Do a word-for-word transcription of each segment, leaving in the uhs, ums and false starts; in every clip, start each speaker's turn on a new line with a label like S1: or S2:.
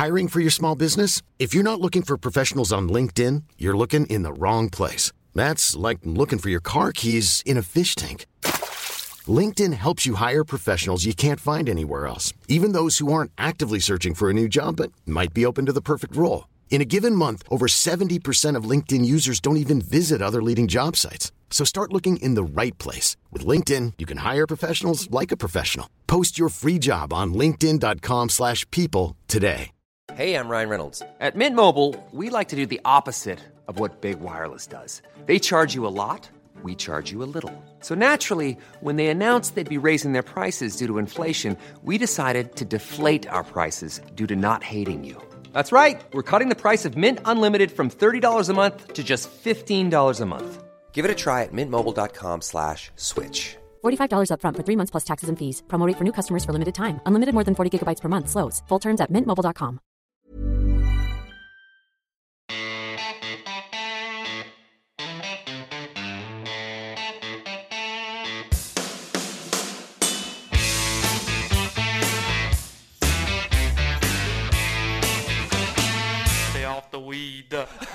S1: Hiring for your small business? If you're not looking for professionals on LinkedIn, you're looking in the wrong place. That's like looking for your car keys in a fish tank. LinkedIn helps you hire professionals you can't find anywhere else, even those who aren't actively searching for a new job but might be open to the perfect role. In a given month, over seventy percent of LinkedIn users don't even visit other leading job sites. So start looking in the right place. With LinkedIn, you can hire professionals like a professional. Post your free job on linkedin.com slash people today.
S2: Hey, I'm Ryan Reynolds. At Mint Mobile, we like to do the opposite of what Big Wireless does. They charge you a lot, we charge you a little. So naturally, when they announced they'd be raising their prices due to inflation, we decided to deflate our prices due to not hating you. That's right. We're cutting the price of Mint Unlimited from thirty dollars a month to just fifteen dollars a month. Give it a try at mintmobile.com slash switch.
S3: forty-five dollars up front for three months plus taxes and fees. Promo rate for new customers for limited time. Unlimited more than forty gigabytes per month. Slows full terms at mint mobile dot com.
S4: Stay off the weed.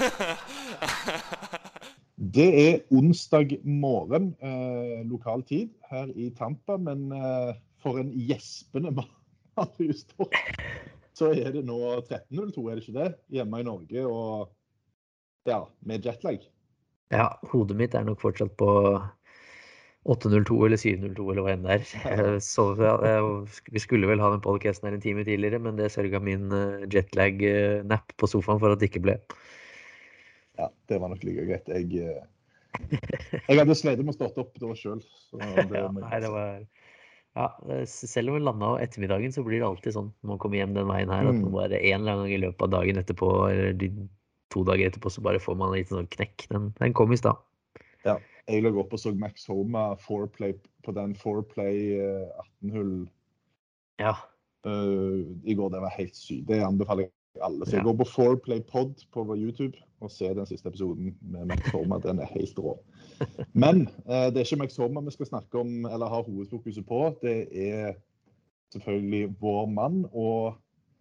S5: Det er onsdag morgen, eh, lokal tid her i Tampa, men eh, for en gjespende Marius Torp, så er det nå tretten null to, er det ikke det? Hjemme i Norge, og ja, med jetlag.
S6: Ja, hodet mitt er nok fortsatt på åtte null to eller syv null to, eller hva enn det er. Så ja, vi skulle vel ha den podcasten her en time tidligere, men det sørget min jetlag-napp på sofaen for at det ikke ble.
S5: Ja, det var nok like greit. Jeg, jeg hadde slitt med å stått opp da selv. Så det,
S6: ja, nei, det var, ja, selv om vi landet av ettermiddagen, så blir det alltid sånn når man kommer hjem den veien her, at man bare en eller annen gang i løpet av dagen etterpå, eller de to dager etterpå, så bare får man en liten sånn knekk. Den, den kom i stad.
S5: Ja, jeg lå opp og så Max Homa foreplay på den foreplay atten-hull.
S6: Ja.
S5: Uh, I går, det var helt sykt. Det anbefaler jeg alle. Så jeg går på foreplay pod på YouTube og ser den siste episoden med Max Homa. Den er helt rå. Men eh, det er ikke Max Homa vi skal snakke om, eller ha hovedfokuset på. Det er selvfølgelig vår mann, og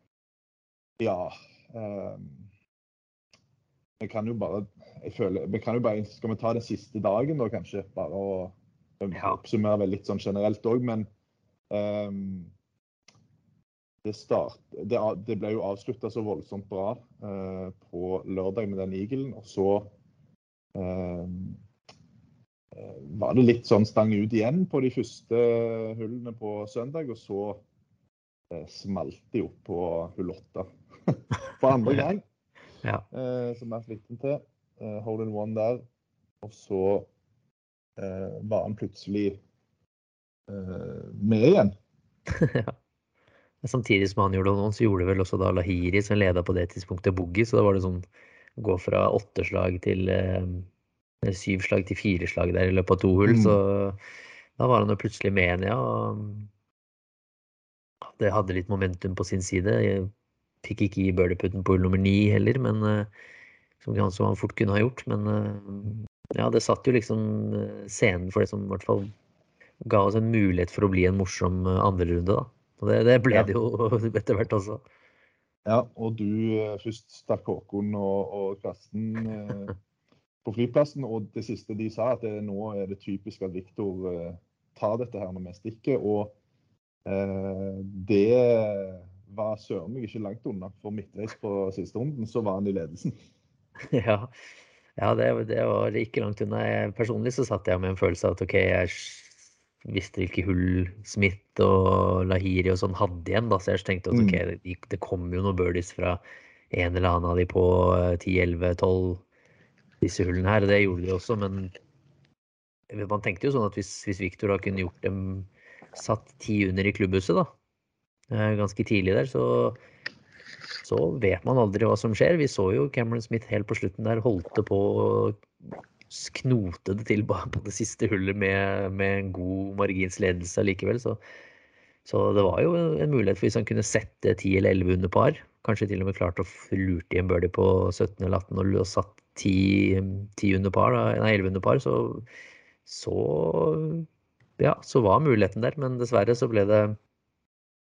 S5: ja, eh, vi kan jo bare, jeg føler, vi kan jo bare, skal vi ta den siste dagen da kanskje, bare å oppsummere vel litt sånn generelt også, men eh, Det, start, det, det ble jo avsluttet så voldsomt bra eh, på lørdag med den eaglen, og så eh, var det litt sånn stang ut igjen på de første hullene på søndag, og så eh, smalt de opp på hull åtte for andre gang,
S6: ja.
S5: eh, som jeg flyttet til, eh, hole in one der, og så eh, var han plutselig eh, med igjen.
S6: Ja. Samtidig som han gjorde det nå, så gjorde vel også da Lahiri som ledet på det tidspunktet boogie, så da var det sånn gå fra åtte slag til eh, syv slag til fire slag der i løpet av to hull, mm. så da var han jo plutselig med igjen, ja, og det hadde litt momentum på sin side. Jeg fikk ikke i birdieputten på hull nummer ni heller, men eh, som han, som han fort kunne ha gjort, men eh, ja, det satt jo liksom scenen for det som i hvert fall ga oss en mulighet for å bli en morsom andre runde da. Og det, det ble det jo etter hvert også.
S5: Ja, og du først stakk Håkon og, og Karsten eh, på flyplassen, og det siste de sa, at det, nå er det typisk at Victor eh, tar dette her når vi stikker, og eh, det var søren meg ikke langt unna, for midtveis på siste runden, så var han i ledelsen.
S6: Ja, ja det, det var ikke langt unna. Jeg, personlig så satt jeg med en følelse av at ok, jeg visste hvilke hull Smith og Lahiri og sånn hadde igjen da, så jeg tenkte at ok, det, det kom jo noen birdies fra en eller annen av de på ti, elleve, tolv disse hullene her, og det gjorde de også, men man tenkte jo sånn at hvis, hvis Victor da kunne gjort dem satt ti under i klubbhuset da, ganske tidlig der, så, så vet man aldri hva som skjer. Vi så jo Cameron Smith helt på slutten der, holdt det på knote det til på det siste hullet med, med en god marginsledelse likevel, så, så det var jo en mulighet for hvis han kunne sette ti eller elleve under par, kanskje til og med klart å lurte i en birdie på sytten eller atten og satt ti, ti under par, nei elleve under par, så, så ja, så var muligheten der, men dessverre så ble det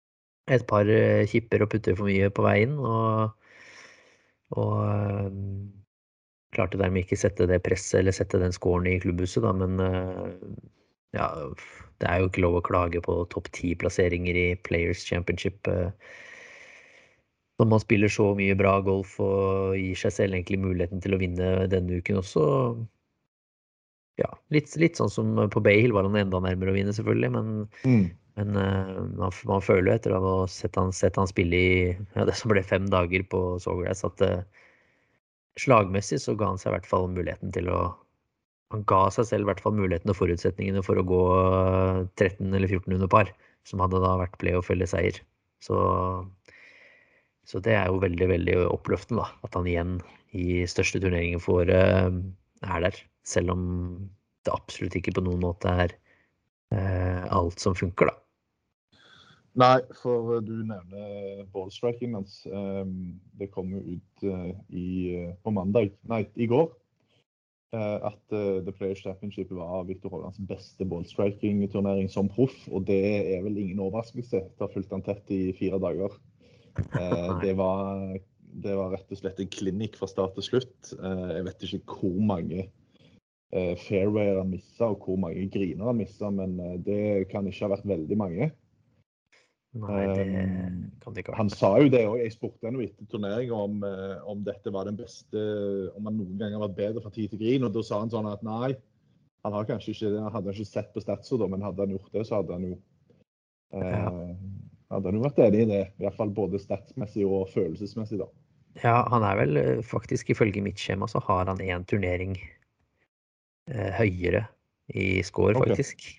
S6: et par eh, kipper og putter for mye på veien, og, og eh, klarte dermed ikke sette det presset eller sette den scoren i klubbhuset, da, men eh, ja, det er jo ikke lov å klage på topp ti plasseringer i Players Championship. eh, Når man spiller så mye bra golf og gir seg selv egentlig muligheten til å vinne denne uken også. Ja, litt, litt sånn som på Bay Hill var han enda nærmere å vinne selvfølgelig, men,
S5: Mm.
S6: men eh, man, man føler jo etter å ha sett han, sett han spille i ja, det som ble fem dager på Sawgrass, at uh, slagmessig så ga han seg i hvert fall muligheten til å han ga seg selv i hvert fall muligheten og forutsetningene for å gå eh, tretten eller fjorten under par, som hadde da vært playoff eller seier. Så, så det er jo veldig, veldig oppløftende da, at han igjen i største turneringen får, uh, er der, selv om det absolutt ikke på noen måte er uh, alt som funker da.
S5: Nei, for du nevner ballstriking hans. Um, det kom jo ut uh, i, uh, på mandag, nei, i går, uh, at uh, The Players Championship var Viktor Hovlands beste ballstriking-turnering som proff, og det er vel ingen overraskelse. Det har fulgt han tett i fire dager. Uh, det, var, det var rett og slett en klinikk fra start til slutt. Uh, jeg vet ikke hvor mange uh, fairwayer han misset, og hvor mange griner han misset, men uh, det kan ikke ha vært veldig mange.
S6: Nei, det kan det ikke
S5: Han
S6: være.
S5: sa jo det, og jeg spurte henne etter turneringen om, om dette var den beste, om han noen gang har vært bedre fra tid til grin, og da sa han sånn at nei, han har kanskje ikke det, han hadde ikke sett på statser da, men hadde han gjort det, så hadde han jo,
S6: Ja.
S5: eh, hadde han jo vært enig i det, i hvert fall både statsmessig og følelsesmessig da.
S6: Ja, han er vel eh, faktisk ifølge mitt skjema så har han en turnering eh, høyere i score
S5: Ok.
S6: faktisk.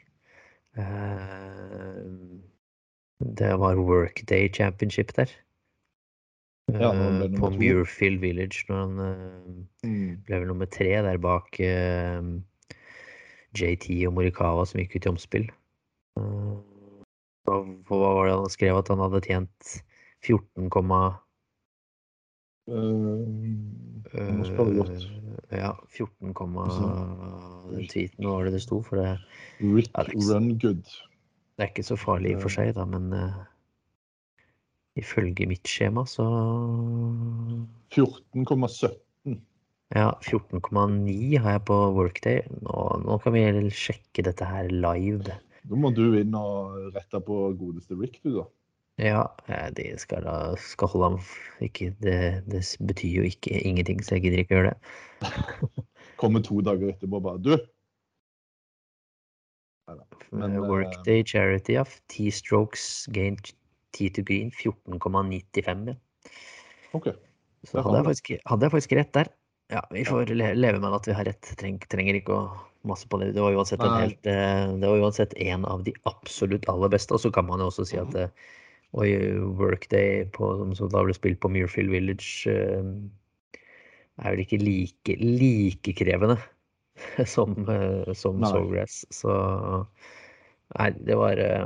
S6: Eh, det var Workday Championship der.
S5: Ja, når han ble
S6: Eh,
S5: nummer
S6: på
S5: to.
S6: Muirfield Village når han eh,
S5: Mm.
S6: ble vel nummer tre der bak eh, J T og Morikawa som gikk ut i omspill. Eh, hva, hva var det han skrev at han hadde tjent fjorten,
S5: Uh, nå spør du godt.
S6: Eh, ja, fjorten,
S5: Altså,
S6: den tweeten var det det sto, for det,
S5: Rick
S6: Ja, det er ikke så-
S5: Rungood.
S6: det er ikke så farlig i og for seg da, men uh, ifølge mitt skjema så
S5: fjorten komma sytten.
S6: ja, fjorten komma ni har jeg på Workday. Nå, nå kan vi sjekke dette her live.
S5: Da må du inn og rette på godeste Rick, du da.
S6: Ja, eh, det skal da skal holde ham ikke, det, det betyr jo ikke ingenting, så jeg gidder ikke gjøre det.
S5: Kommer to dager etterpå og bare, du, Men,
S6: Eh, Workday Charity, ja. ti strokes gain ti to green, fjorten komma nittifem. Ja.
S5: ok.
S6: Så
S5: Der har
S6: hadde jeg,
S5: vi det.
S6: faktisk, hadde jeg faktisk rett der. Ja, vi får le leve med at vi har rett. Treng, trenger ikke å masse på det. Det var uansett en
S5: Nei.
S6: helt, eh, det var uansett en av de absolutt aller beste. Og så kan man jo også si at eh, oi, Workday på, som da ble spilt på Muirfield Village, eh, er vel ikke like, like krevende som, eh, som
S5: Nei.
S6: Sawgrass. Så nei, det var eh,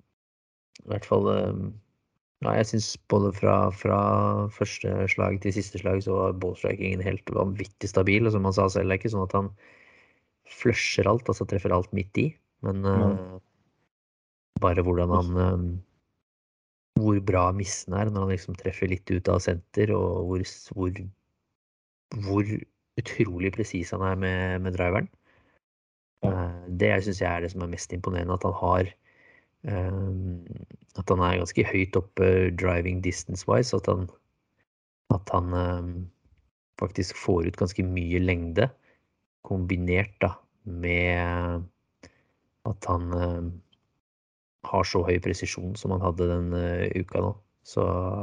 S6: i hvert fall eh, ja, jeg synes både fra, fra første slag til siste slag så var ballstrikingen helt vanvittig stabil, og som han sa selv, det er ikke sånn at han flusher alt, altså treffer alt midt i, men eh, bare hvordan han eh, hvor bra missen er når han liksom treffer litt ut av senter, og hvor, hvor, hvor utrolig presis han er med, med driveren. Eh, det synes jeg er det som er mest imponerende, at han har Um, at han er ganske høyt oppe driving distance-wise, at han, at han um, faktisk får ut ganske mye lengde, kombinert da, med at han um, har så høy presisjon som han hadde den uh, uka nå. Så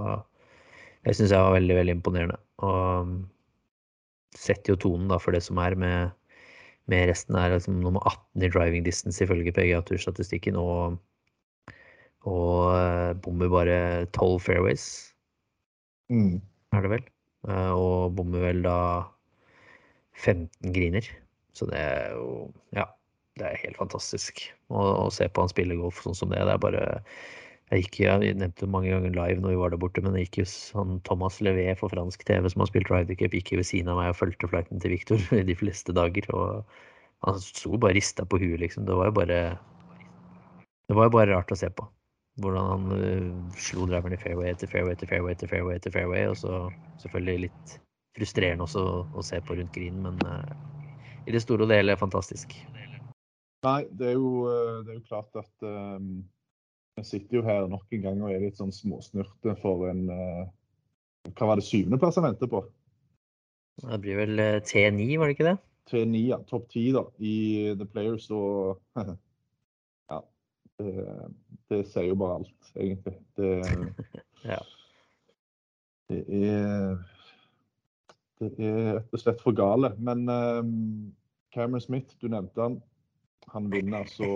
S6: jeg synes jeg var veldig, veldig imponerende. Og um, setter jo tonen da for det som er med, med resten er liksom nummer atten i driving distance ifølge P G A-turstatistikken, og og uh, bommer bare tolv fairways,
S5: Mm.
S6: er det vel, uh, og bommer vel da femten griner, så det er jo, ja, det er helt fantastisk å, å se på han spille golf sånn som det, det er bare, jeg gikk, jeg nevnte mange ganger live når vi var der borte, men det gikk jo sånn Thomas Levé for fransk T V som har spilt Ryder Cup, gikk jo ved siden av meg og følte flighten til Victor de fleste dager, og han sto bare ristet på huet liksom, det var jo bare, det var jo bare rart å se på. hvordan han uh, slo driveren i fairway etter fairway etter fairway etter fairway etter fairway, og så selvfølgelig litt frustrerende også å se på rundt green, men uh, i det store og det hele fantastisk.
S5: Nei, det er jo, det er jo klart at um, jeg sitter jo her nok en gang og er litt sånn småsnurte for en, uh, hva var det syvende plass han ventet på?
S6: Det blir vel uh, T ni, var det ikke det?
S5: T ni, ja, topp ti da, i The Players, og ja, det, det sier jo bare alt, egentlig. Det,
S6: ja.
S5: det er det er rett og slett for gale, men um, Cameron Smith, du nevnte han, han vinner altså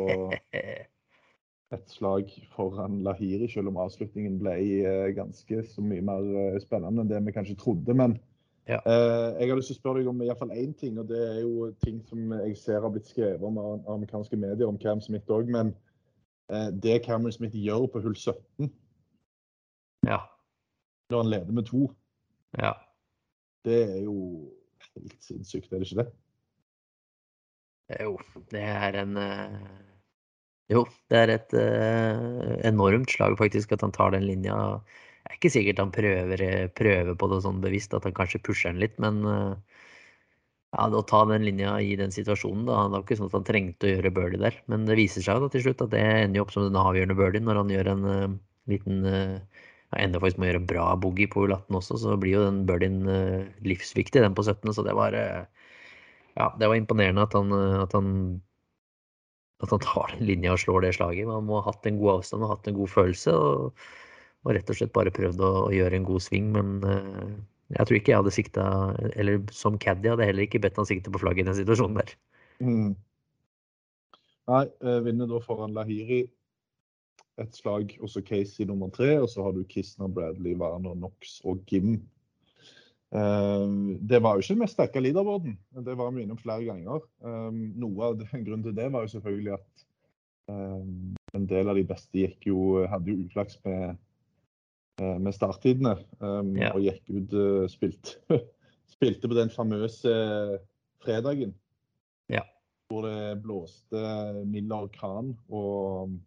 S5: et slag foran Lahiri, selv om avslutningen ble uh, ganske så mye mer uh, spennende enn det vi kanskje trodde, men
S6: ja.
S5: uh, jeg har lyst til å spørre deg om i hvert fall en ting, og det er jo ting som jeg ser har blitt skrevet om av amerikanske medier om Cam Smith også, men uh, det Cameron Smith gjør på hull sytten,
S6: ja.
S5: når han leder med to,
S6: ja.
S5: det er jo helt sinnssykt, er det ikke det?
S6: Jo, det er en uh, jo, det er et uh, enormt slag faktisk at han tar den linja. Det er ikke sikkert han prøver, prøver på det sånn bevisst at han kanskje pusher den litt, men uh, ja, å ta den linja i den situasjonen da, det var ikke sånn at han trengte å gjøre birdie der, men det viser seg da til slutt at det ender jo opp som den avgjørende birdie når han gjør en uh, liten uh, ja, ender faktisk med å gjøre en bra boogie på hull atten også, så blir jo den birdien uh, livsviktig, den på sytten, så det var uh, ja, det var imponerende at han, at han at han tar den linja og slår det slaget. Man må ha hatt en god avstand og hatt en god følelse, og, og rett og slett bare prøvd å, å gjøre en god sving, men uh, jeg tror ikke jeg hadde siktet, eller som caddy hadde jeg heller ikke bedt han sikte på flagget i den situasjonen der.
S5: Mm. Nei, uh, vinner da foran Lahiri et slag, også Casey nummer tre, og så har du Kisner, Bradley, Warner, Knox og Gim. Um, det var jo ikke det mest sterke leaderboarden, det var vi innom flere ganger. Um, noe av den grunnen til det var jo selvfølgelig at um, en del av de beste gikk jo, hadde jo utflaks med, uh, med starttidene, um, ja. Og gikk ut, uh, spilte, spilte på den famøse fredagen,
S6: ja.
S5: Hvor det blåste mild orkan, og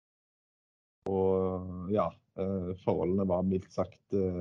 S5: Og ja, forholdene var mildt sagt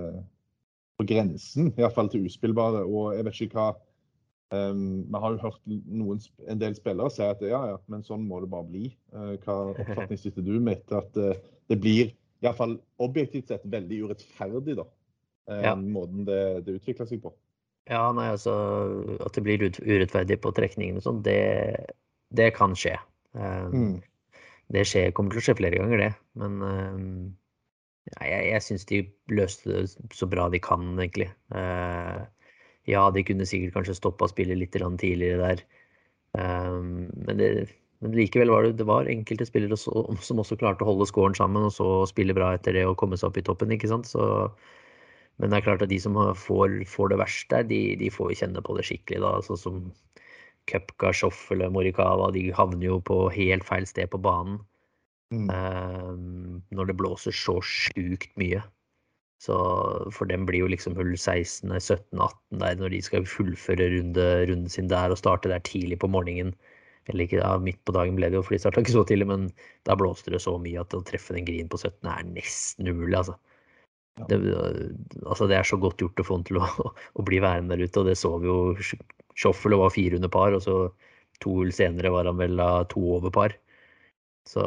S5: på grensen, i hvert fall til uspillbare. Og jeg vet ikke hva, um, vi har jo hørt noen, en del spillere si at ja, ja, men sånn må det bare bli. Uh, hva oppfatning sitter du med etter at uh, det blir, i hvert fall objektivt sett, veldig urettferdig da, uh, ja. Måten det, det utvikler seg på.
S6: Ja, nei, altså, at det blir urettferdig på trekningen og sånn, det, det kan skje. Um, mm. Det skjer, kommer til å skje flere ganger det, men uh, ja, jeg, jeg synes de løste det så bra de kan egentlig. Uh, ja, de kunne sikkert kanskje stoppe å spille litt tidligere der, um, men, det, men likevel var det, det var enkelte spillere så, som også klarte å holde scoren sammen og så spille bra etter det og komme seg opp i toppen, ikke sant? Så, men det er klart at de som får, får det verst der, de, de får jo kjenne på det skikkelig da, sånn som Koepka, Schauffele, Morikawa, de havner jo på helt feil sted på banen mm. um, når det blåser så sjukt mye. Så for dem blir jo liksom hull seksten, sytten, atten der når de skal fullføre runde, runden sin der og starte der tidlig på morgenen. Eller ikke, ja, midt på dagen ble det jo, for de startet ikke så tidlig, men da blåste det så mye at å treffe den green på sytten er nesten umulig, altså. Ja. Det, altså det er så godt gjort å få den til å, å bli værende der ute, og det så vi jo. Schauffele var fire under par, og så to hull senere var han vel to over par. Så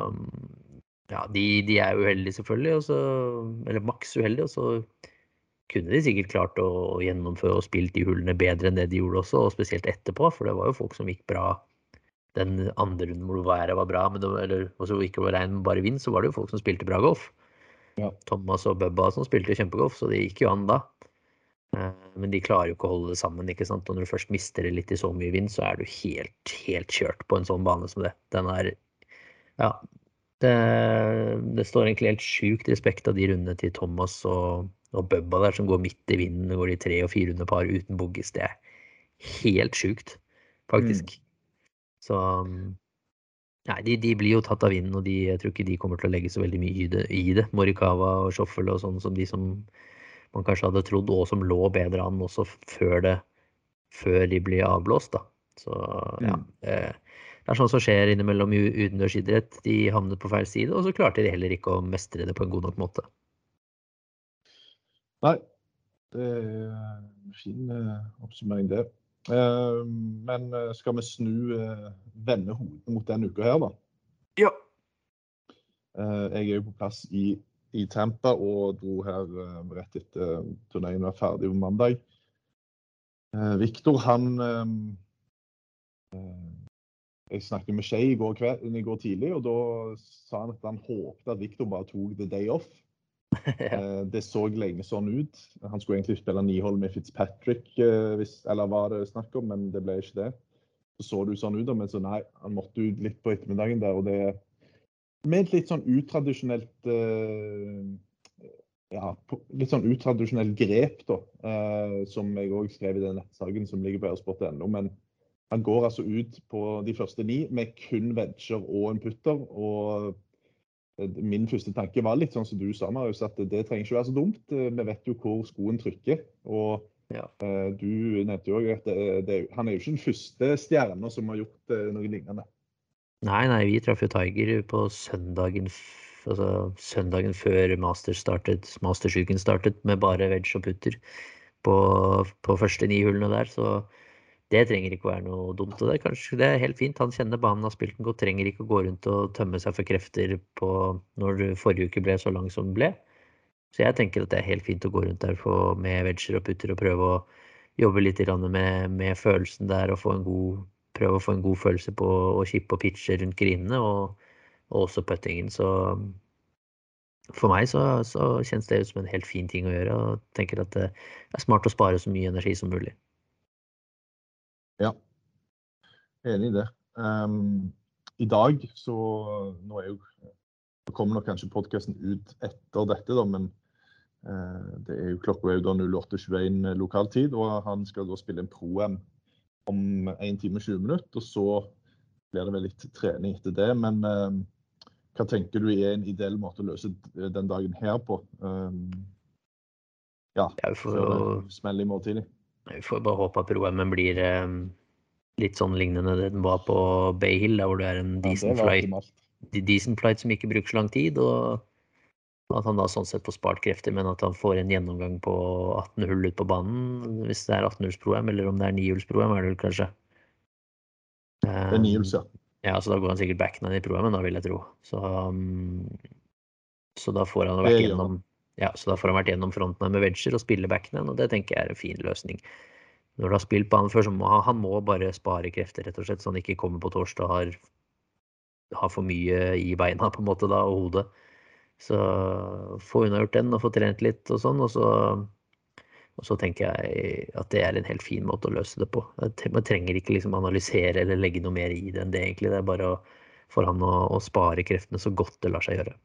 S6: ja, de, de er uheldige selvfølgelig, og så, eller maks uheldige, og så kunne de sikkert klart å, å gjennomføre og spilt de hullene bedre enn det de gjorde også, og spesielt etterpå, for det var jo folk som gikk bra den andre runden hvor været var bra, men det, eller også ikke var regn, men bare vind, så var det jo folk som spilte bra golf. Ja. Thomas og Bubba som spilte kjempegolf, så det gikk jo an da. Men de klarer jo ikke å holde det sammen, ikke sant? Og når du først mister det litt i så mye vind, så er du helt, helt kjørt på en sånn bane som det. Den er, ja, det, det står egentlig helt sykt respekt av de rundene til Thomas og, og Bubba der som går midt i vinden, går de tre og fire under par uten bogies. Det er helt sykt, faktisk. Mm. Så, nei, de, de blir jo tatt av vinden, og de, jeg tror ikke de kommer til å legge så veldig mye i det. I det. Morikawa og Schauffele og sånn som de som man kanskje hadde trodd, og som lå bedre an også før, det, før de ble avblåst da. Så ja, det er sånn som skjer innimellom i utendørsidrett. De havnet på feil side, og så klarte de heller ikke å mestre det på en god nok måte.
S5: Nei, det er en fin uh, oppsummering det. Uh, men uh, skal vi snu uh, vende hodet mot denne uka her da?
S6: Ja.
S5: Uh, jeg er jo på plass i, i Tampa og dro her uh, rett etter uh, turneringen var ferdig på mandag. Uh, Victor, han... Um, uh, jeg snakket med Shea i går, kveld, i går tidlig, og da sa han at han håpte at Victor bare tog the day off.
S6: Ja.
S5: Det så lenge sånn ut. Han skulle egentlig spille nihold med Fitzpatrick, hvis, eller var det snakk om, men det ble ikke det. Så så det sånn ut, men så nei, han måtte ut litt på ettermiddagen der, og det med et litt sånn utradisjonelt, ja, litt sånn utradisjonelt grep da, som jeg også skrev i den nettsaken som ligger på airsport punktum no, men han går altså ut på de første ni med kun wedger og en putter, og min første tanke var litt sånn som du sa, Marius, at det trenger ikke være så dumt. Vi vet jo hvor skoen trykker, og ja. uh, du nevnte jo at det, det, han er jo ikke den første stjernen som har gjort uh, noe lignende.
S6: Nei, nei, vi traff jo Tiger på søndagen, altså søndagen før Masters startet, Masters-uken startet med bare wedge og putter på, på første ni hullene der, så det trenger ikke å være noe dumt, og det er kanskje det er helt fint. Han kjenner banen, har spilt den godt, trenger ikke å gå rundt og tømme seg for krefter på når forrige uke ble så lang som den ble. Så jeg tenker at det er helt fint å gå rundt der for, med wedger og putter og prøve å jobbe litt med, med følelsen der og få en god, prøve å få en god følelse på å kippe og pitche rundt grinene og, og også puttingen. Så for meg så, så kjennes det ut som en helt fin ting å gjøre, og tenker at det er smart å spare så mye energi som mulig.
S5: Ja, enig i det. Um, I dag, så nå er jo, nå kommer nok kanskje podcasten ut etter dette da, men uh, det er jo klokka er jo da null åtte tjueen lokaltid, og han skal da spille en pro-am om en time og tjue minutter, og så blir det vel litt trening etter det, men uh, hva tenker du er en ideell måte å løse den dagen her på? Um, ja, for å smelle i morgen tidlig.
S6: Vi får bare håpe at pro-amen blir eh, litt sånn lignende det den var på Bay Hill, der hvor det er en decent, ja, flight, decent flight som ikke bruker så lang tid, og at han da sånn sett får spart krefter, men at han får en gjennomgang på atten hull ut på banen, hvis det er atten hulls pro-am, eller om det er ni hulls pro-am, er det vel kanskje?
S5: Det er ni hulls, ja.
S6: Ja, så da går han sikkert backen i pro-amen, da vil jeg tro. Så, um, så da får han vært gjennom... Ja, så da får han vært gjennom fronten med wedger og spille backene, og det tenker jeg er en fin løsning. Når du har spilt på han før, så må han, han må bare spare krefter, rett og slett, så han ikke kommer på torsdag og har, har for mye i beina på en måte da, og hodet. Så få unnagjort den og få trent litt og sånn, og så, og så tenker jeg at det er en helt fin måte å løse det på. Man trenger ikke liksom analysere eller legge noe mer i det enn det egentlig, det er bare å, for han å, å spare kreftene så godt det lar seg gjøre.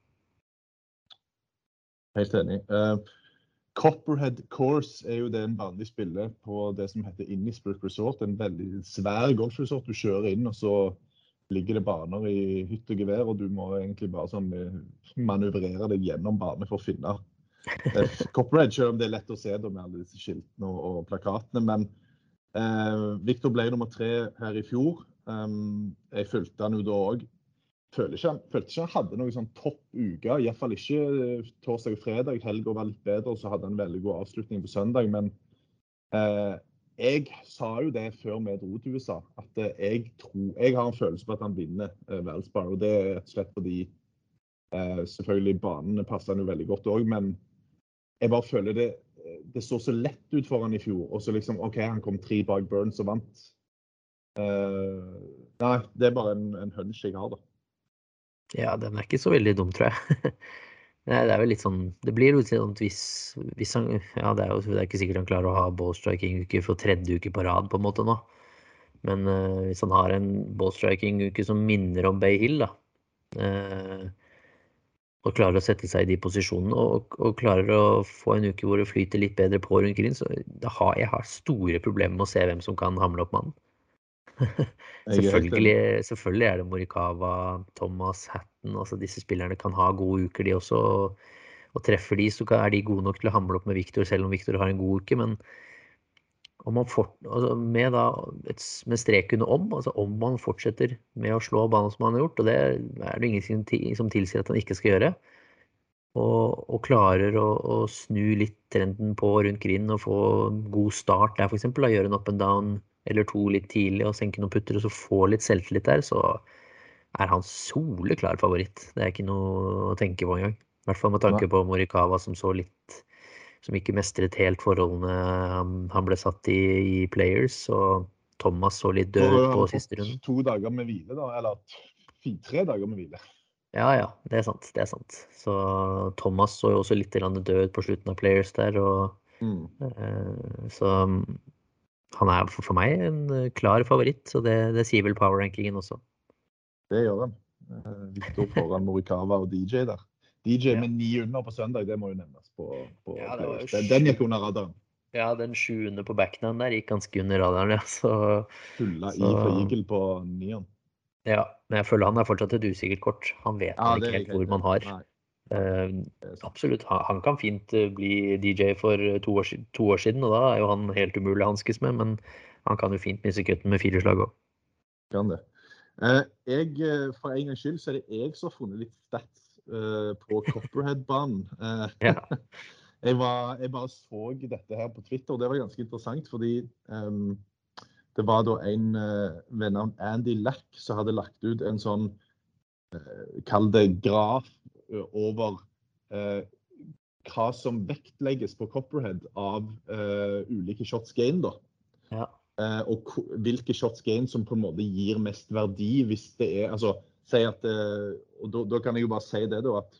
S5: Helt enig. Uh, Copperhead Course er jo det en vanlig spiller på det som heter Innisbrook Resort, en veldig svær golfresort. Du kjører inn, og så ligger det baner i hytt og gevær, og du må egentlig bare sånn manøvrere deg gjennom banen for å finne uh, Copperhead, selv om det er lett å se da med alle disse skiltene og, og plakatene. Men uh, Victor ble nummer tre her i fjor. Um, jeg fulgte han jo da også. Følte ikke, følte ikke han hadde noen sånn topp uke, i hvert fall ikke torsdag og fredag. Helga var litt bedre, og så hadde han en veldig god avslutning på søndag. Men eh, jeg sa jo det før vi dro til U S A, at eh, jeg, tror, jeg har en følelse på at han vinner eh, Valspar, og det er slett fordi eh, selvfølgelig banene passer han jo veldig godt også, men jeg bare føler det, det så så lett ut for han i fjor, og så liksom, ok, han kom tre bak Burns og vant. Eh, nei, det er bare en, en hunch jeg har da.
S6: Ja, den er ikke så veldig dum, tror jeg. Nei, det er vel litt sånn, det blir jo litt sånn hvis, hvis han, ja, det er jo det er ikke sikkert han klarer å ha ballstriking-uke for tredje uke på rad på en måte nå. Men uh, hvis han har en ballstriking-uke som minner om Bay Hill da, uh, og klarer å sette seg i de posisjonene, og, og klarer å få en uke hvor det flyter litt bedre på rundt green, så da har jeg har store problemer med å se hvem som kan hamle opp mannen. selvfølgelig, selvfølgelig er det Morikawa, Thomas, Hatton, altså disse spillerne kan ha gode uker de også, og, og treffer de så er de gode nok til å hamle opp med Victor, selv om Victor har en god uke, men om man fort, altså med, da, et, med strek under om, altså om man fortsetter med å slå banen som han har gjort, og det er det ingenting som tilsier at han ikke skal gjøre, og, og klarer å, å snu litt trenden på rundt grinen og få god start der for eksempel, da, gjøre en up and down eller to litt tidlig og senke noen putter og så få litt selvtillit der, så er han soleklar favoritt. Det er ikke noe å tenke på en gang. I hvert fall med tanke på Morikawa som så litt som ikke mestret helt forholdene han, han ble satt i, i Players, og Thomas så litt død på siste runde.
S5: To dager med hvile da, eller tre dager med hvile.
S6: Ja, ja, det er sant, det er sant. Så Thomas så jo også litt død på slutten av Players der, og mm. eh, så han er for, for meg en klar favoritt, så det, det sier vel power-rankingen også.
S5: Det gjør han. Victor foran Morikawa og D J der. D J med ni under på søndag, det må jo nevnes på, på ja, den, den gikk under radaren.
S6: Ja, den sju under på backnand der gikk ganske under radaren, ja. Så,
S5: Fulla
S6: så,
S5: i for Eagle på nian.
S6: Ja, men jeg føler han er fortsatt et usikkert kort. Han vet ja, ikke helt hvor man har. Uh, absolutt, han, han kan fint bli D J for to år, to år siden, og da er jo han helt umulig å hanskes med, men han kan jo fint misse kutten med fire slag også.
S5: Kan det. Uh, jeg, for en gang skyld, så er det jeg som har funnet litt stats Uh, på Copperhead-banen. Uh,
S6: ja.
S5: jeg, var, jeg bare så dette her på Twitter, og det var ganske interessant, fordi um, det var da en uh, venn av Andy Lack som hadde lagt ut en sånn, uh, kall det graf uh, over uh, hva som vektlegges på Copperhead av uh, ulike shots gain da.
S6: Ja.
S5: Uh, og hvilke shots gain som på en måte gir mest verdi hvis det er, altså Si at, og da, da kan jeg jo bare si det da, at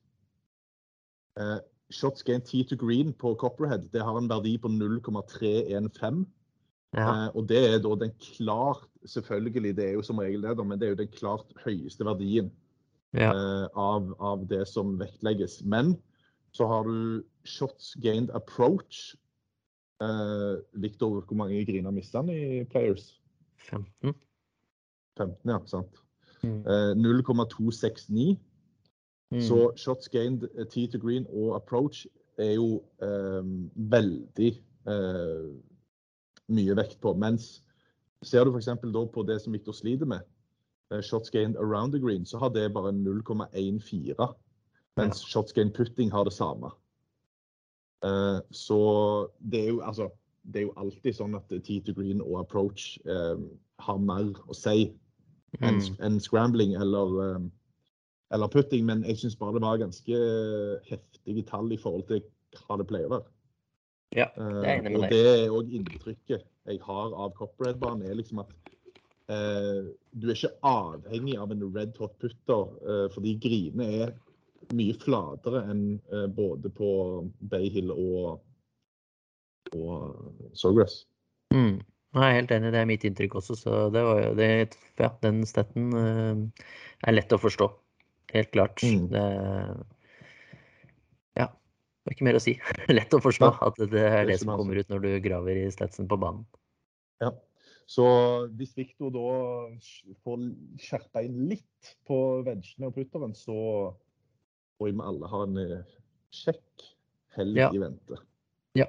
S5: uh, shots gain tee to green på Copperhead, det har en verdi på null komma tre en fem. Ja. Uh, og det er da den klart, selvfølgelig, det er jo som regel det da, men det er jo den klart høyeste verdien ja. uh, av, av det som vektlegges. Men så har du shots gained approach. Uh, Victor, hvor mange griner mistet han i Players?
S6: femten.
S5: femten, ja, sant. Mm. Uh, null komma to seks ni. Mm. Så shots gained, uh, tee to green og approach er jo um, veldig uh, mye vekt på. Mens ser du for eksempel da på det som Victor sliter med, uh, shots gained around the green, så har det bare null komma en fire. Mens ja. Shots gained putting har det samme. Uh, så det er jo, altså, det er jo alltid sånn at tee to green og approach uh, har mer å si enn mm. en scrambling eller, um, eller putting, men jeg synes bare det var ganske heftige tall i forhold til hva det pleier å være.
S6: Ja, det er enig med
S5: uh, og
S6: deg.
S5: det er også inntrykket jeg har av Copperhead-banen, er liksom at uh, du er ikke avhengig av en red hot putter, uh, fordi grine er mye flatere enn uh, både på Bay Hill og, og Sawgrass.
S6: Mm. Jeg er helt enig, det er mitt inntrykk også, så det var jo, det, ja, den stetten uh, er lett å forstå, helt klart. Mm. Det, ja, det er ikke mer å si. Lett å forstå ja, at det er det, det som kommer ut når du graver i statsen på banen.
S5: Ja, så hvis Victor da får skjerpe inn litt på vensjene og putteren, så får vi alle ha en kjekk helg ja. I vente.
S6: Ja.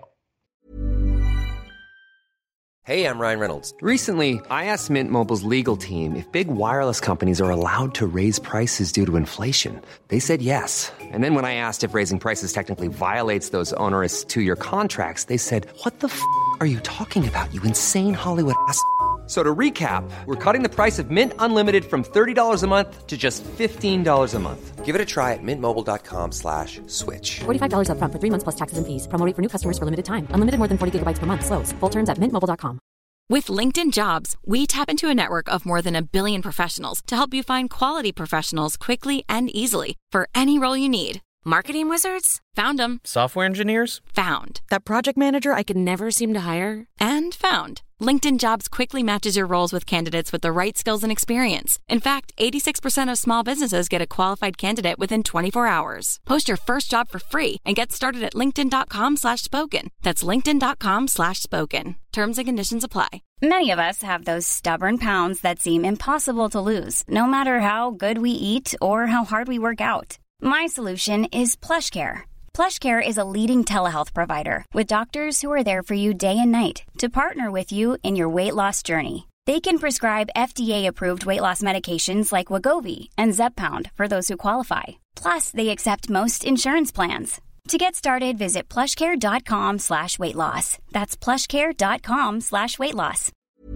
S2: Hey, I'm Ryan Reynolds. Recently, I asked Mint Mobile's legal team if big wireless companies are allowed to raise prices due to inflation. They said yes. And then when I asked if raising prices technically violates those onerous two-year contracts, they said, what the f*** are you talking about, you insane Hollywood ass f- So to recap, we're cutting the price of Mint Unlimited from thirty dollars a month to just fifteen dollars a month. Give it a try at mintmobile.com slash switch.
S3: forty-five dollars up front for three months plus taxes and fees. Promo rate for new customers for limited time. Unlimited more than forty gigabytes per month. Slows full terms at mint mobile dot com.
S7: With LinkedIn Jobs, we tap into a network of more than a billion professionals to help you find quality professionals quickly and easily for any role you need. Marketing wizards? Found them.
S4: Software engineers?
S7: Found. That project manager I could never seem to hire? And found. LinkedIn Jobs quickly matches your roles with candidates with the right skills and experience. In fact, eighty-six percent of small businesses get a qualified candidate within twenty-four hours. Post your first job for free and get started at linkedin.com slash spoken. That's linkedin.com slash spoken. Terms and conditions apply.
S8: Many of us have those stubborn pounds that seem impossible to lose, no matter how good we eat or how hard we work out. My solution is PlushCare. PlushCare is a leading telehealth provider with doctors who are there for you day and night to partner with you in your weight loss journey. They can prescribe F D A-approved weight loss medications like Wegovy and Zepbound for those who qualify. Plus, they accept most insurance plans. To get started, visit plushcare.com slash weight loss. That's plushcare.com slash weight loss.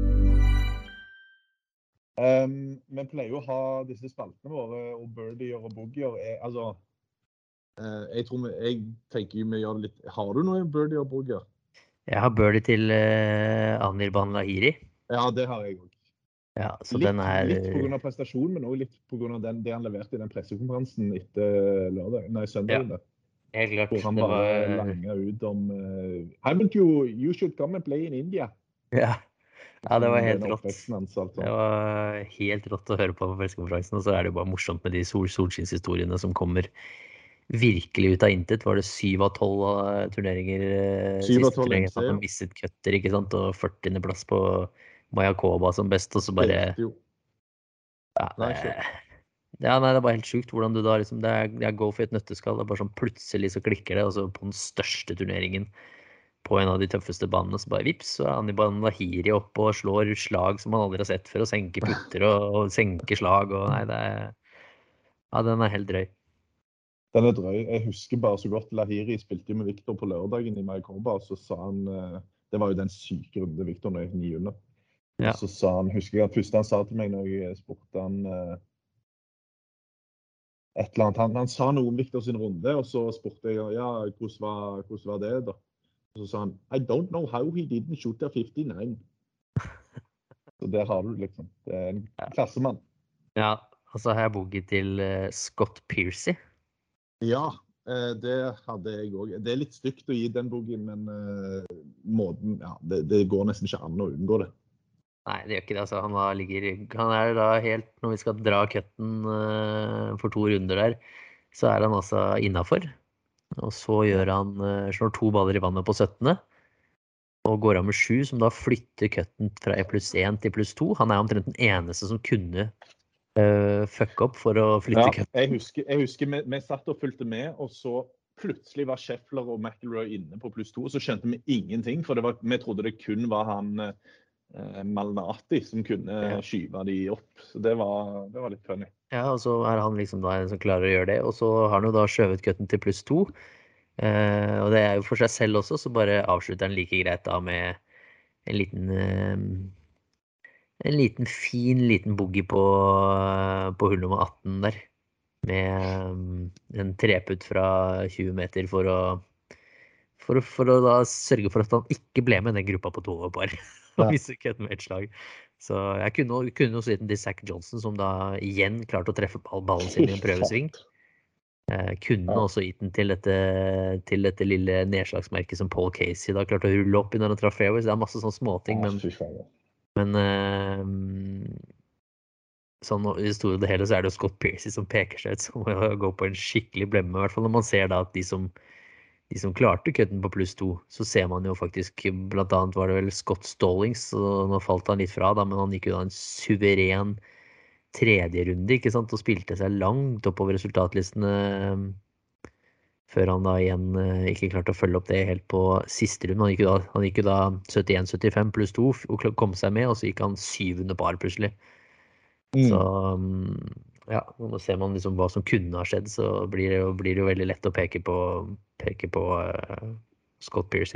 S5: Um, vi pleier å ha disse spaltene våre, og birdier og boogier. Er, altså, uh, jeg tror vi, jeg tenker vi gjør det litt. Har du noen birdier og boogier?
S6: Jeg har birdie til uh, Anirban Lahiri.
S5: Ja, det har jeg også.
S6: Ja, så
S5: litt,
S6: den er...
S5: litt på grunn av prestasjonen, men også litt på grunn av den, det han leverte i den pressekonferansen etter lørdag, nei, søndag.
S6: Ja, helt klart.
S5: Hvor han
S6: det
S5: bare
S6: var...
S5: langet ut om uh, haven't you, you should come and play in India.
S6: Ja, ja det var helt rått.
S5: Hans, altså.
S6: Det var helt rått å høre på på pressekonferansen, og så er det jo bare morsomt med de sol solskinnshistoriene som kommer virkelig ut av intet. Var det syv av tolv turneringer, siste turneringen som har misset køtter, ikke sant? Og førtiende plass på Mayakoba som best, og så bare... Ja, det er... Ja, nei, det er bare helt sykt hvordan du da liksom, det er, det er golf i et nøtteskall, det er bare sånn plutselig så klikker det, og så på den største turneringen på en av de tøffeste banene, så bare vips, så er Anirban Lahiri oppe og slår slag som man aldri har sett før, og senker putter og, og senker slag, og nei, det er, ja, den er helt drøy.
S5: Den er drøy. Jeg husker bare så godt, Lahiri spilte jo med Victor på lørdagen i Mayakoba, så sa han, det var jo den syke runde Victor når jeg ni under. Ja. Så sa han, husker jeg at først han sa til meg når jeg spurte han et eller annet, han, han sa noe om Victor sin runde, og så spurte jeg, ja, hvordan var, hvordan var det da? Og så sa han, I don't know how he didn't shoot a fifty-nine. Så der har du liksom, det er en klassemann.
S6: Ja, og så har jeg boogie til uh, Scott Piercy.
S5: Ja, uh, det hadde jeg også. Det er litt stygt å gi den boogien, men uh, måten, ja, det, det går nesten ikke an å unngå det.
S6: Nei, det gjør ikke det. Altså, han, da ligger, han er da helt, når vi skal dra køtten uh, for to runder der, så er han altså innenfor. Og så gjør han, uh, slår to baller i vannet på syttende, og går av med sju, som da flytter køtten fra pluss én til pluss to. Han er omtrent den eneste som kunne uh, fuck opp for å flytte
S5: ja,
S6: køtten.
S5: Jeg husker, jeg husker vi, vi satt og fulgte med, og så plutselig var Scheffler og McIlroy inne på pluss to, og så skjønte vi ingenting, for det var, vi trodde det kun var han... Uh, Malnati som kunne ja. skyve de opp, så det var, det var litt funny.
S6: Ja, og så er han liksom da en som klarer å gjøre det, og så har han jo da skjøvet køtten til pluss to, eh, og det er jo for seg selv også, så bare avslutter han like greit da med en liten eh, en liten fin liten boogie på, på hull nummer atten der, med um, en treputt fra tjue meter for å For, for å da sørge for at han ikke ble med den gruppa på to over par. Og visse køtten med et slag. Så jeg kunne, kunne også gitt den til Zach Johnson, som da igjen klarte å treffe ballen sin i en prøvesving. Eh, kunne ja. også gitt den til dette, til dette lille nedslagsmerket som Paul Casey da klarte å rulle opp i når han traff fairways. Det er masse sånne småting, men, men eh, sånn, i det store og det hele så er det jo Scott Piercy som peker seg ut som å gå på en skikkelig blemme, i hvert fall når man ser da at de som De som klarte køtten på pluss to, så ser man jo faktisk, blant annet var det vel Scott Stallings, så nå falt han litt fra da, men han gikk jo da en suveren tredje runde, ikke sant, og spilte seg langt oppover resultatlistene, før han da igjen ikke klarte å følge opp det helt på siste runde. Han gikk jo da, han gikk jo da syttien syttifem pluss to, og kom seg med, og så gikk han syvende par plutselig. Mm. Så... Ja, nå ser man liksom hva som kunne ha skjedd, så blir det jo, blir det jo veldig lett å peke på, peke på uh, Scott Piercy.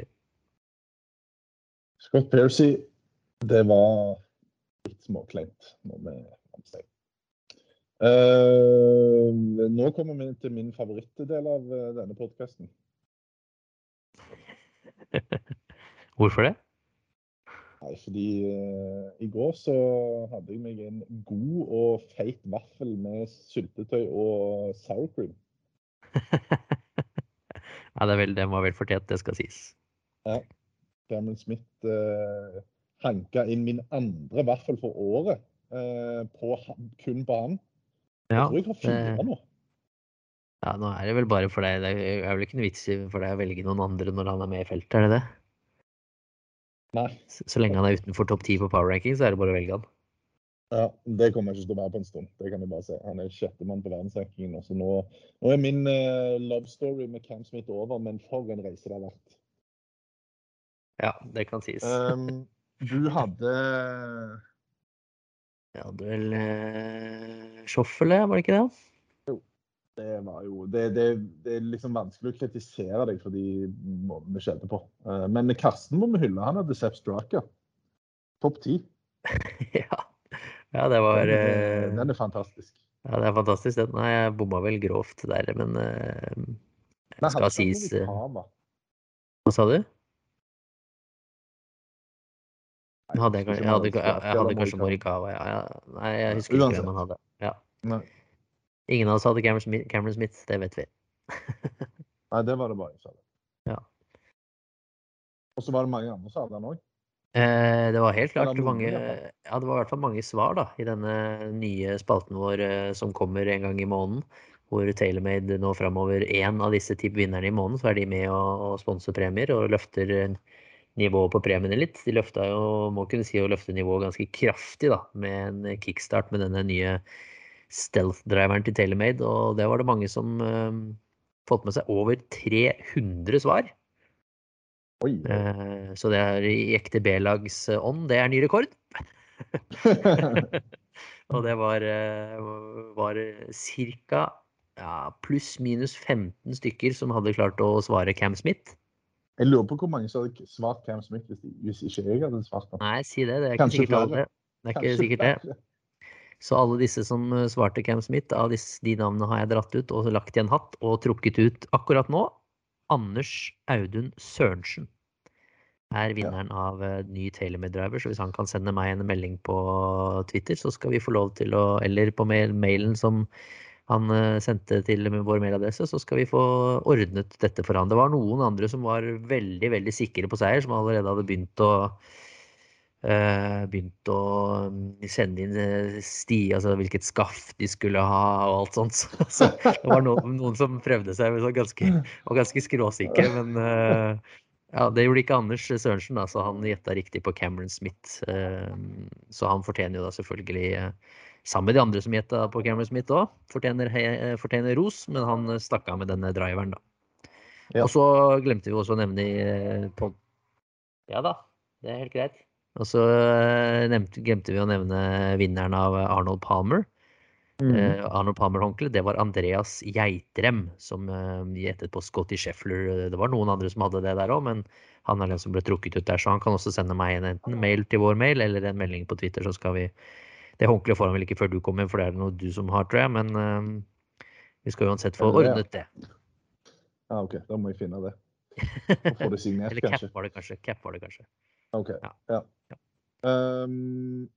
S5: Scott Piercy, det var litt småkleint, må vi si. Uh, nå kommer vi til min favorittdel av uh, denne podcasten.
S6: Hvorfor det?
S5: Nei, fordi uh, i går så hadde jeg meg en god og feit vaffel med syltetøy og sour cream.
S6: Ja, det, er vel, det må vel fortjent, det skal sies.
S5: Ja, Cameron Smith uh, hanka inn min andre vaffel for året, uh, på, kun på han.
S6: Ja,
S5: jeg tror jeg har fire det... nå.
S6: Ja, nå er det vel bare for deg, det er vel ikke noe vits for deg å velge noen andre når han er med i feltet, er det det?
S5: Nei.
S6: Så, så lenge han er utenfor topp ti på power ranking, så er det bare å velge han.
S5: Ja, det kommer jeg ikke til å være på en stund. Det kan jeg bare si. Han er sjette mann på verdensrankingen. Så nå, nå er min uh, love story med Cam Smith over, men for en reise det har vært.
S6: Ja, det kan sies.
S5: Um, du hadde...
S6: Jeg hadde vel uh, Schoffele, var det ikke det?
S5: Jo, det var jo... Det, det, det er liksom vanskelig å kritisere deg for de måtene vi skjedde på. Uh, men Karsten må vi hylle. Han hadde Sepp Straka. Topp ti.
S6: Ja. Ja, det var...
S5: Den er, den er fantastisk.
S6: Ja, det er fantastisk. Nei, jeg bomma vel grovt der, men uh,
S5: Nei,
S6: skal sies...
S5: Uh,
S6: hva sa du? Nei, hadde jeg, jeg, jeg, hadde, jeg, jeg hadde kanskje Morikawa, ja, ja. Nei, jeg husker ikke hvem man hadde. Ja.
S5: Nei.
S6: Ingen av oss hadde Cameron Smith, Cameron Smith, det vet vi.
S5: Nei, det var det bare jeg sa.
S6: Ja.
S5: Og så var det mange andre som hadde han også.
S6: Eh, det var helt klart mange, ja, det var i hvert fall mange svar da, i denne nye spalten vår eh, som kommer en gang i måneden, hvor TaylorMade nå fremover en av disse type vinnerne i måneden, så er de med å, å sponse premier og løfter nivået på premiene litt. De løftet jo, må kunne si å løfte nivået ganske kraftig da, med en kickstart med denne nye stealth-driveren til TaylorMade, og det var det mange som eh, fått med seg over tre hundre svar.
S5: Oi.
S6: Uh, så det er i ekte B-lags ånd, det er ny rekord. Og det var, uh, var cirka ja, pluss minus femten stykker som hadde klart å svare Cam Smith.
S5: Jeg lurer på hvor mange som hadde svart Cam Smith hvis, hvis ikke jeg hadde svart han.
S6: Nei, si det, det er ikke
S5: Kanskje
S6: sikkert alle. Det er ikke
S5: Kanskje
S6: sikkert det. Så alle disse som svarte Cam Smith, av disse, de navnene har jeg dratt ut og lagt i en hatt og trukket ut akkurat nå. Anders Audun Sørensen er vinneren ja. Av ny TaylorMade-driver, så hvis han kan sende meg en melding på Twitter, så skal vi få lov til å, eller på mailen som han sendte til vår mailadresse, så skal vi få ordnet dette for han. Det var noen andre som var veldig, veldig sikre på seier, som allerede hadde begynt å Uh, begynt å sende inn sti, altså hvilket skaff de skulle ha og alt sånt. Så det var noen, noen som prøvde seg så ganske, og ganske skråsikre, men uh, ja, det gjorde ikke Anders Sørensen, da, så han gjettet riktig på Cameron Smith. Uh, så han fortjener jo da selvfølgelig, uh, sammen med de andre som gjettet på Cameron Smith også, fortjener, uh, fortjener ros, men han stakk av med denne driveren da. Ja. Og så glemte vi også å nevne uh, på... Ja da, det er helt greit. Og så nevnte, glemte vi å nevne vinneren av Arnold Palmer. Mm. Eh, Arnold Palmer-håndkle, det var Andreas Geitrem, som eh, gjettet på Scotty Scheffler. Det var noen andre som hadde det der også, men han er den som ble trukket ut der, så han kan også sende meg en enten mail til vår mail, eller en melding på Twitter, så skal vi... Det håndkle får han vel ikke før du kommer, for det er noe du som har, tror jeg, men eh, vi skal uansett få ordnet det.
S5: Ja, ok, da må jeg finne det. Og få det signert,
S6: eller
S5: kanskje.
S6: Cap var det kanskje, Cap var det kanskje.
S5: Ok, ja. ja. ja. Um,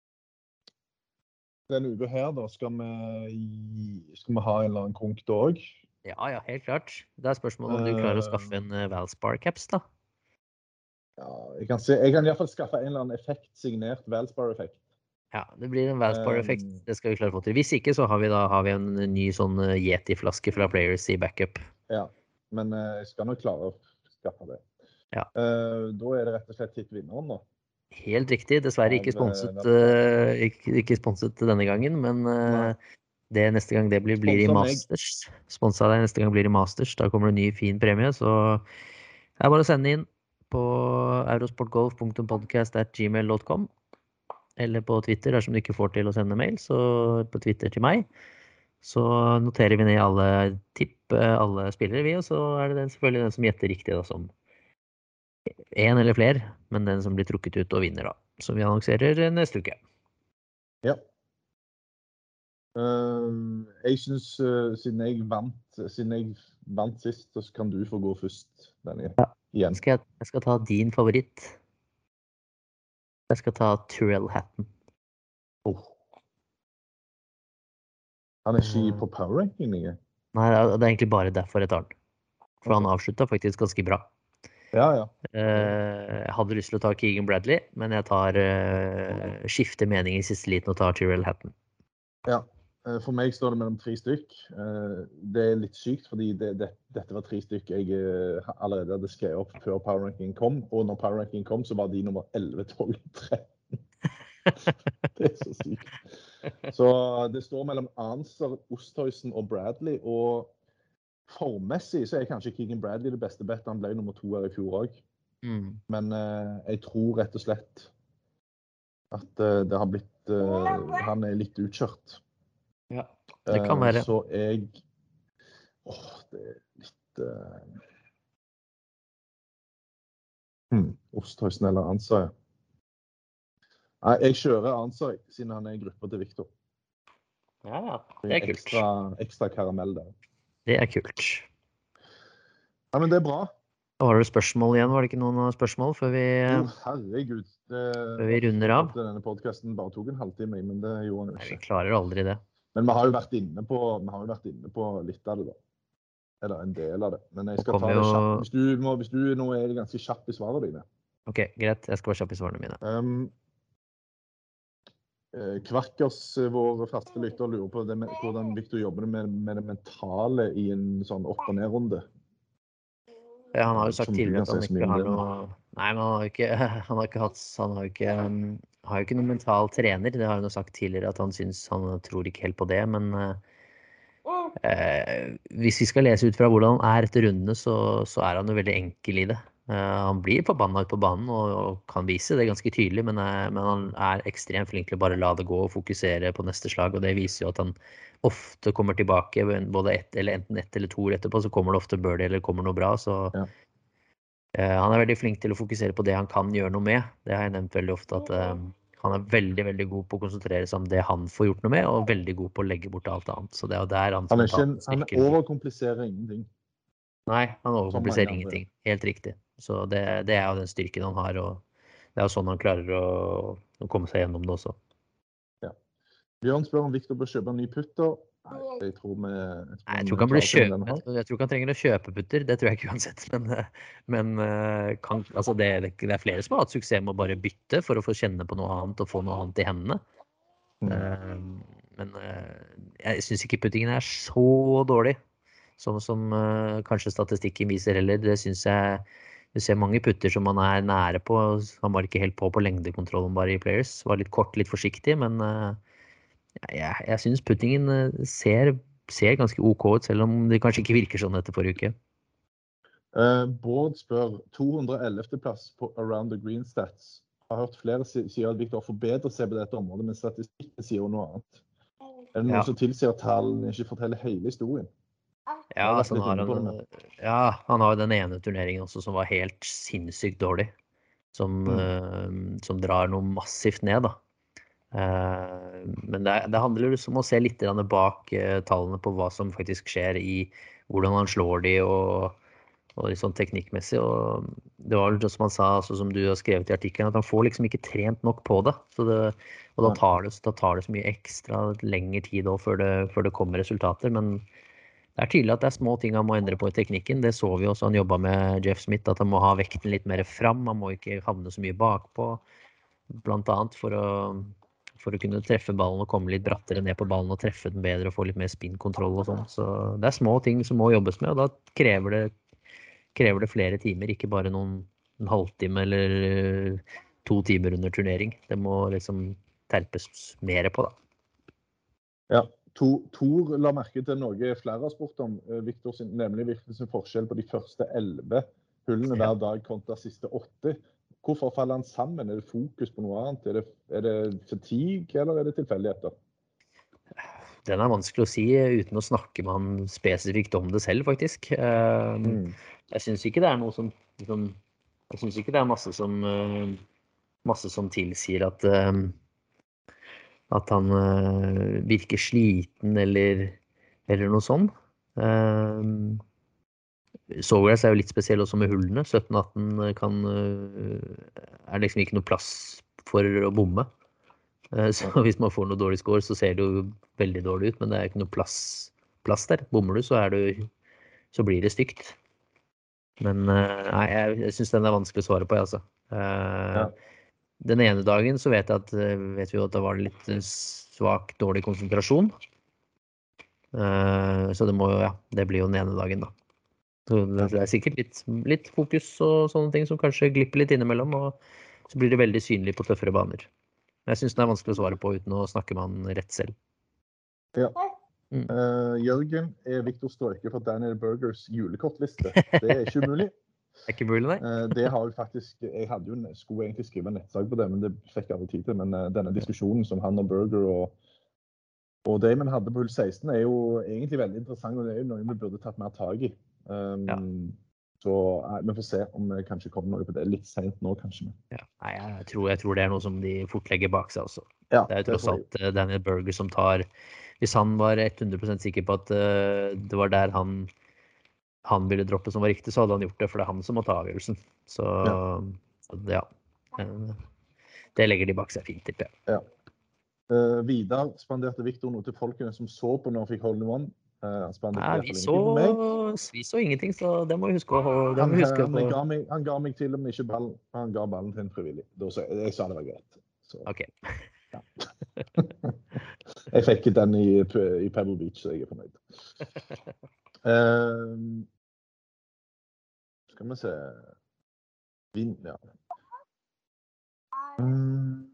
S5: denne uka her da, skal vi, skal vi ha en eller annen konk da også?
S6: Ja, ja, helt klart. Det er spørsmålet om du klarer å skaffe en uh, Valspar-caps da.
S5: Ja, jeg kan, se, jeg kan i hvert fall skaffe en eller annen effekt, signert Valspar-effekt.
S6: Ja, det blir en Valspar-effekt, um, det skal vi klare å få til. Hvis ikke, så har vi da har vi en ny sånn uh, Yeti-flaske fra Players i backup.
S5: Ja, men uh, jeg skal nok klare å skaffe det. Ja. Uh, da er det rett og slett tippvinneren da. Helt
S6: riktig, dessverre ikke sponset, uh, ikke, ikke sponset denne gangen, men uh, det neste gang det blir, blir i Masters. Sponset deg neste gang blir i Masters, da kommer det en ny fin premie, så det er bare å sende inn på eurosportgolf punktum podcast at gmail punktum com eller på Twitter, dersom du ikke får til å sende mail, så på Twitter til meg. Så noterer vi ned alle tipp, alle spillere vi, og så er det den, selvfølgelig den som gjetter riktig da, som en eller flere, men den som blir trukket ut og vinner da, som vi annonserer neste uke.
S5: Ja. Uh, jeg synes, uh, siden jeg vant, siden jeg vant sist, så kan du få gå først denne igjen.
S6: Skal jeg, jeg skal ta din favoritt. Jeg skal ta Tyrrell Hatton.
S5: Oh. Han er ikke på power ranking, ikke?
S6: Nei, det er egentlig bare derfor jeg tar den. For han avsluttet faktisk ganske bra.
S5: Ja, ja.
S6: Uh, jeg hadde lyst til å ta Keegan Bradley, men jeg tar uh, skifter mening i siste liten og tar Tyrrell Hatton.
S5: Ja, uh, for meg står det mellom tre stykk. Uh, det er litt sykt, fordi det, det, dette var tre stykk jeg uh, allerede hadde skrevet opp før Power Ranking kom, og når Power Ranking kom, så var de nummer elleve, tolv, tretten. Det er så sykt. Så det står mellom Anser, Oosthuizen og Bradley, og formmessig så er kanskje Keegan Bradley det beste bettet. Han ble nummer to her i fjor også.
S6: Mm.
S5: Men eh, jeg tror rett og slett at eh, det har blitt, eh, han er litt utkjørt.
S6: Ja, det kan være.
S5: Eh, så jeg, åh, det er litt... Eh, hmm, Oosthuizen eller Anser, ja. Nei, jeg kjører Anser siden han er i gruppa til Victor.
S6: Ja, ja, det er kult.
S5: Ekstra, ekstra karamell der.
S6: Det er kult.
S5: Ja, men det er bra.
S6: Da var det spørsmål igjen, var det ikke noen spørsmål før vi,
S5: Jo, herregud. Det,
S6: før vi runder av?
S5: Denne podcasten bare tok en halvtime, men det gjorde han jo ikke.
S6: Nei, vi klarer aldri det.
S5: Men vi har jo vært inne på, vi har jo vært inne på litt av det da. Eller en del av det. Men jeg skal ta det
S6: jo...
S5: kjapt. Hvis du, må, hvis du nå er ganske kjapp i svarene dine.
S6: Ok, greit. Jeg skal være kjapp i svarene mine.
S5: Um, Kvakkers, vår faste lytter, lurer på det med, hvordan Victor jobber med, med det mentale i en sånn opp- og ned-runde.
S6: Ja, han har jo sagt
S5: Som
S6: tidligere at han ikke har
S5: det.
S6: noe... Nei, men han har jo ikke, han har ikke hatt... Han har jo ikke, um, har jo ikke noen mental trener. Det har han jo sagt tidligere at han synes, han tror ikke helt på det, men... Uh, uh, hvis vi skal lese ut fra hvordan han er etter rundene, så, så er han jo veldig enkel i det. Uh, han blir forbannet ut på banen og, og kan vise det ganske tydelig, men, uh, men han er ekstremt flink til å bare la det gå og fokusere på neste slag, og det viser jo at han ofte kommer tilbake, både ett eller enten ett eller to år etterpå, så kommer det ofte birdie eller kommer noe bra, så
S5: Ja.
S6: uh, han er veldig flink til å fokusere på det han kan gjøre noe med. Det har jeg nevnt veldig ofte, at uh, han er veldig, veldig god på å konsentrere seg om det han får gjort noe med, og veldig god på å legge bort alt annet, så det er jo der han...
S5: Han, er ikke en, han overkompliserer ingenting.
S6: Nei, han overkompliserer
S5: Som mange
S6: ingenting, helt riktig. Så det, det er jo den styrken han har, og det er jo sånn han klarer å, å komme seg gjennom det også.
S5: Ja. Bjørn spør om Victor bør kjøpe en ny putter. Nei, jeg tror vi... Jeg tror,
S6: Nei, jeg tror ikke han blir kjøpe, jeg tror ikke han trenger å kjøpe putter, det tror jeg ikke uansett, men, men kan, altså det, det er flere som har hatt suksess med å bare bytte for å få kjenne på noe annet og få noe annet i hendene. Mm. Men jeg synes ikke puttingen er så dårlig, sånn som kanskje statistikken viser heller. Det synes jeg, du ser mange putter som man er nære på, han var ikke helt på på lengdekontrollen bare i Players, var litt kort, litt forsiktig, men jeg, jeg synes puttingen ser, ser ganske ok ut, selv om det kanskje ikke virker sånn etter forrige uke.
S5: Uh, Bård spør, to hundre og ellevte plass på Around the Green Stats. Jeg har hørt flere sier at Victor forbedrer seg på dette området, men statistikken sier jo noe annet. Er det noe
S6: Ja.
S5: som tilsier at tallene ikke forteller hele historien?
S6: Ja, altså, han, har en, ja, han har jo den ene turneringen også som var helt sinnssykt dårlig, som,
S5: Mm.
S6: uh, som drar noe massivt ned da. Uh, men det, det handler jo om å se litt grann bak uh, tallene på hva som faktisk skjer i hvordan han slår de og, og litt sånn teknikkmessig, og det var jo som han sa, altså, som du har skrevet i artikkelen, at han får liksom ikke trent nok på det, så det og da tar det, da tar det så mye ekstra lengre tid også før det, før det kommer resultater, men det er tydelig at det er små ting han må endre på i teknikken. Det så vi også, han jobbet med Jeff Smith, at han må ha vekten litt mer fram, han må ikke havne så mye bakpå, blant annet for å, for å kunne treffe ballen og komme litt brattere ned på ballen og treffe den bedre og få litt mer spin-kontroll og sånn. Så det er små ting som må jobbes med, og da krever det, krever det flere timer, ikke bare noen en halvtime eller to timer under turnering. Det må liksom terpes mer på da.
S5: Ja. Tor la merke til noe flere har spurt om, Victor sin, nemlig Victor sin forskjell på de første elleve hullene hver dag kontra siste åtte. Hvorfor faller han sammen? Er det fokus på noe annet? Er det, er det fatigue, eller er det tilfeldigheter?
S6: Den er vanskelig å si uten å snakke med han spesifikt om det selv, faktisk. Mm. Jeg synes ikke det er noe som, som jeg synes ikke det er masse som, masse som tilsier at at han uh, virker sliten eller, eller noe sånt. Uh, Sawgrass er jo litt spesiell også med hullene. sytten atten kan, uh, er liksom ikke noe plass for å bomme. Uh, så hvis man får noe dårlig score, så ser det jo veldig dårlig ut, men det er ikke noe plass, plass der. Bommer du, så, er det, så blir det stygt. Men uh, nei, jeg, jeg synes den er vanskelig å svare på, altså. Uh, ja. Den ene dagen så vet, jeg at, vet vi jo at det var litt svak, dårlig konsentrasjon. Uh, så det må jo, ja, det blir jo den ene dagen da. Så det er sikkert litt, litt fokus og sånne ting som kanskje glipper litt innimellom, og så blir det veldig synlig på tøffere baner. Men jeg synes den er vanskelig å svare på uten å snakke med han rett selv.
S5: Ja.
S6: Mm.
S5: Uh, Jørgen, er Victor Stoike for Daniel Burgers julekortliste? Det er ikke umulig.
S6: Det er ikke mulig, nei.
S5: uh, det har jeg faktisk, jeg hadde jo, skulle egentlig skrive en nettsak på det, men det fikk jeg aldri tid til. Men uh, denne diskusjonen som han og Burger og, og Damon hadde på hull seksten er jo egentlig veldig interessant, og det er jo noe vi burde tatt mer tag i. Um, ja. Så uh, vi får se om det kanskje kommer noe på det litt sent nå, kanskje.
S6: Ja. Nei, jeg tror, jeg tror det er noe som de fort legger bak seg også.
S5: Ja,
S6: det er jo tross alt uh, Daniel Burger som tar, hvis han var hundre prosent sikker på at uh, det var der han, han ville droppe som var riktig, så hadde han gjort det, for det er han som må ta avgjørelsen. Så ja, så, ja. Det legger de bak seg fint, tipper jeg.
S5: Ja. Uh, Vidar spanderte Victor noe til folkene som så på når han fikk hole in one. Uh,
S6: Nei, vi så, vi så ingenting, så det må vi huske å det må vi huske
S5: han, han, ga meg, han ga meg til og med ikke ballen, han ga ballen til en frivillig. Da, så, jeg sa det var greit. Så.
S6: Ok.
S5: Ja. Jeg fikk den i, i Pebble Beach, så jeg er fornøyd. Uh, skal vi se. Vin, ja. Mm.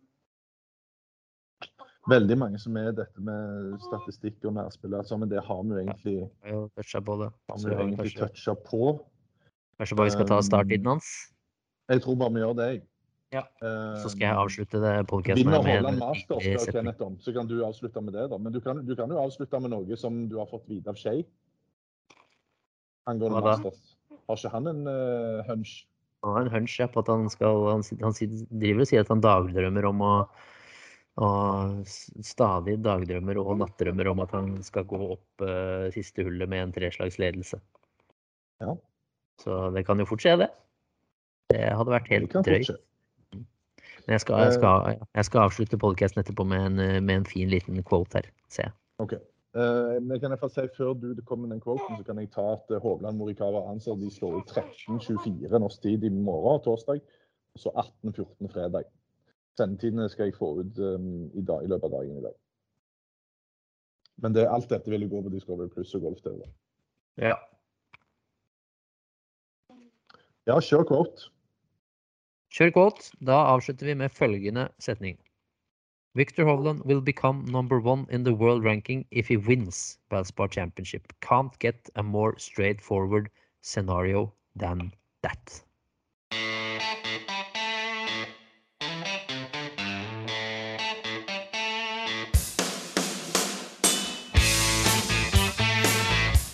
S5: Veldig mange som er dette med statistikk og nærspillere, altså, men det har vi jo egentlig,
S6: ja, touchet på det.
S5: Har vi jo egentlig touchet på.
S6: Kanskje bare vi skal ta starttiden hans?
S5: Jeg tror bare vi gjør det.
S6: Ja, så skal jeg avslutte det podcasten
S5: med
S6: med
S5: en Masters, Kenneth, om, så kan du avslutte med det da. Men du kan, du kan jo avslutte med noe som du har fått vite av Shea. Angående Masters. Har ikke han en uh, hunch?
S6: Han har en hunch, ja, på at han skal, han, han driver og sier at han dagdrømmer om å, og stadig dagdrømmer og nattdrømmer om at han skal gå opp uh, siste hullet med en treslags ledelse.
S5: Ja. Så
S6: det kan jo fort skje det. Det hadde vært helt drøyt. Men jeg skal, jeg, skal, jeg skal avslutte podcasten etterpå med en, med en fin liten quote her, ser jeg.
S5: Ok. Uh, men kan jeg få si, før du kommer med den quoten, så kan jeg ta at Hovland, Morikawa og Anser, de slår i tretten tjuefire norsk tid i morgen, torsdag, og så atten fjorten fredag. Sendetidene skal jeg få ut um, i, dag, i løpet av dagen i dag. Men det, alt dette vil jo gå på Discovery Plus og Golf T V.
S6: Ja.
S5: Ja, kjør quote.
S6: Kjør quote. Da avslutter vi med følgende setning. Victor Hovland will become number one in the world ranking if he wins Valspar Championship. Can't get a more straightforward scenario than that.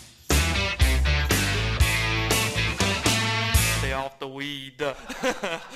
S4: Stay off the weed.